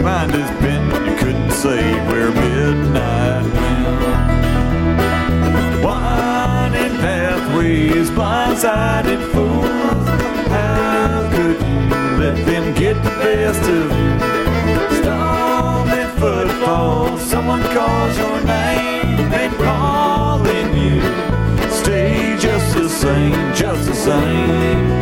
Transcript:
mind is bent, you couldn't say where midnight went. Winding pathways, blindsided fools. How could you let them get the best of you? Stumbling footfalls, someone calls your name and calling you. Stay just the same, just the same.